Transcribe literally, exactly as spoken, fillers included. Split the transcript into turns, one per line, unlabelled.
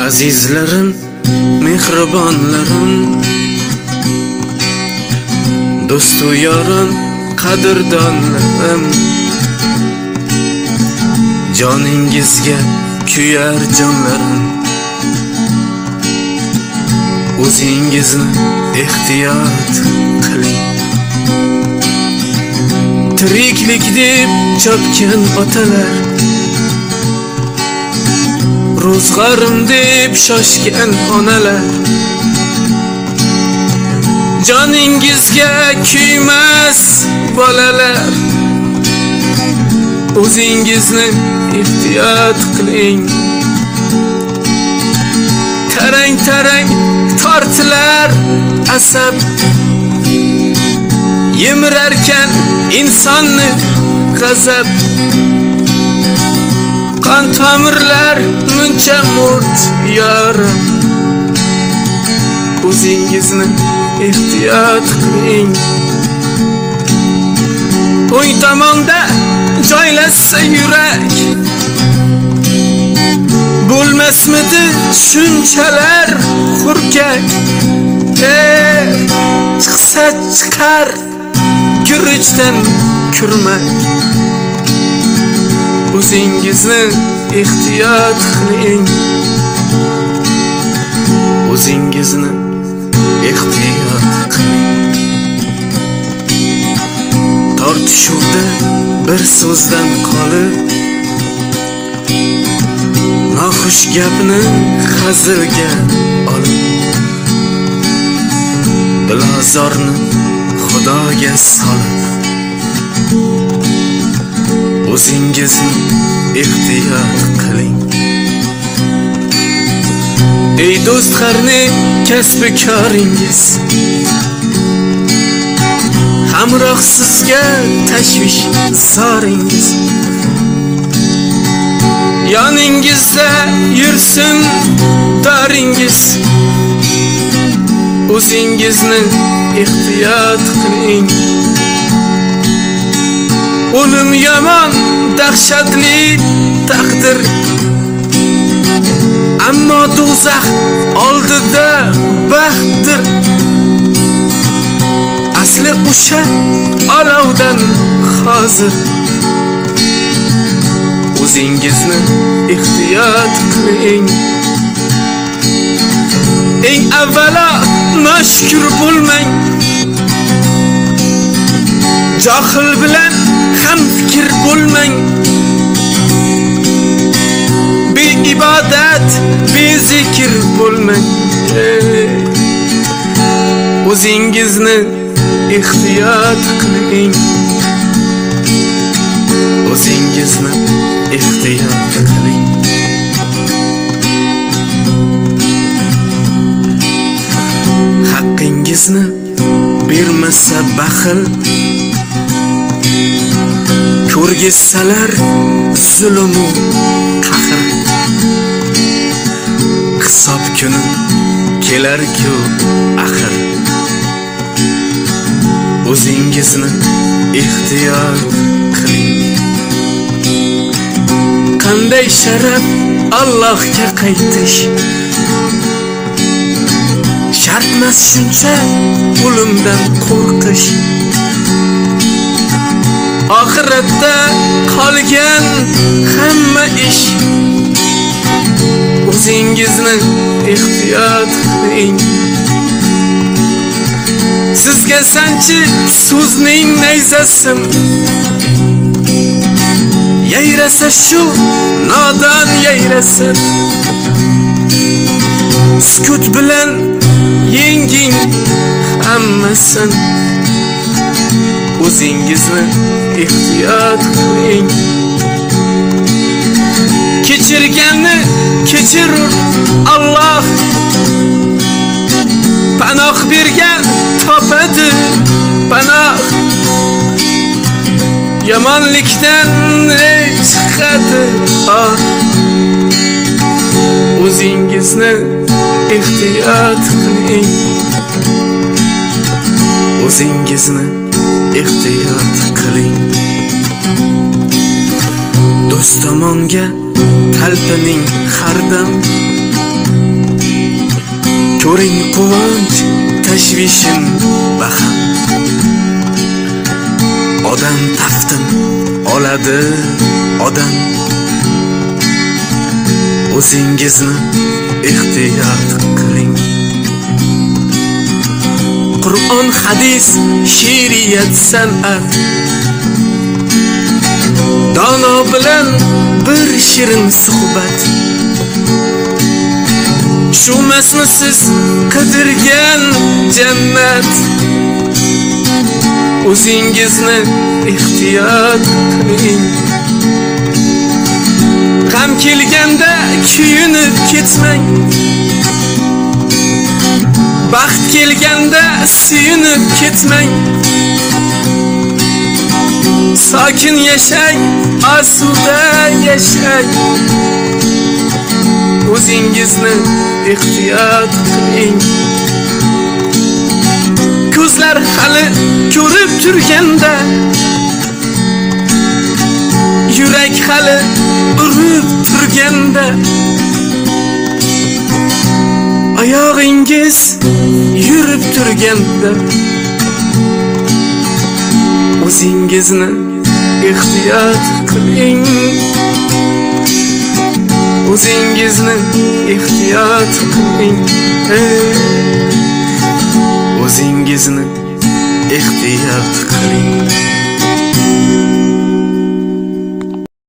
Azizlarim, mehribonlarim, do'stu yorim, qadrdonlarim, joningizga kuyar jonlarim, o'zingizni ehtiyot qiling. Tiriklik deb chopgan otalar, ro'zg'orim deb shoshgan onalar, joningizga kuymas bolalar, o'zingizni ehtiyot qiling. Tarang-tarang tortilar asab, yemirarkan insonni g'azab. Qon tomirlar muncha murt yorim, o'zingizni ehtiyot qiling. O'ng tomonda joylashsa yurak, bo'lmasmidi shunchalar hurkak. Ey, chiqsa chiqar guruchdan kurmak, o'zingizni ehtiyot qiling. O'zingizni ehtiyot qiling. Tortishuvda bir so'zdan qolib, noxush gapni hazilga olib, dilozorni Xudoga solib, o'zingizni ehtiyot qiling. Ey do'st qarni kasbi koringiz, hamroh sizga tashvish zoringiz, yoningizda yursin doringiz, o'zingizni ehtiyot qiling. O'lim yomon dahshatli taqdir, ammo do'zax oldida baxtdir. Asli o'sha olovdan hozir, o'zingizni ehtiyot qiling. Eng avvalo noshukr bo'lmang, johil bilan ham fikr bo'lmang. Be-ibodat, bezikr bo'lmang. O'zingizni ehtiyot qiling. O'zingizni ehtiyot qiling. Haqqingizni bermasa baxil, ko'rgizsalar zulm u qahr. Hisob kuni kelar-ku axir, o'zingizni ehtiyot qiling. Qanday sharaf Allohga qaytish, shartmas shuncha o'limdan qo'rqish. Oxiratda qolgan hamma ish, o'zingizni ehtiyot qiling. Sizga sanchi so'zning nayzasin, yayrasa shu nodon yayrasin. Sukut bilan yenging hammasin, o'zingizni ehtiyot qiling. Kechirganni kechirur Alloh, panoh bergan topadi panoh. Yomonlikdan chiqadi oh, o'zingizni ehtiyot qiling. O'zingizni ehtiyot qiling. do'st tomonga talpining har dam, ko'ring quvonch tashvishin baham. Odam taftin oladi odam. O'zingizni ehtiyot qiling. Qur'on, hadis, she'riyat, san'at. Dono bilan bir shirin suhbat. Shumasmi siz qidirgan jannat? O'zingizni ehtiyot qiling. G'am kelganda kuyunib ketmang. Baxt kelganda suyunib ketmang. Sokin yashang, asuda yashang. O'zingizni ehtiyot qiling. Ko'zlar hali ko'rib turganda, yurak hali urib turganda, oyog'ingiz yurib turganda, o'zingizni ehtiyot qiling. O'zingizni ehtiyot qiling. O'zingizni ehtiyot qiling.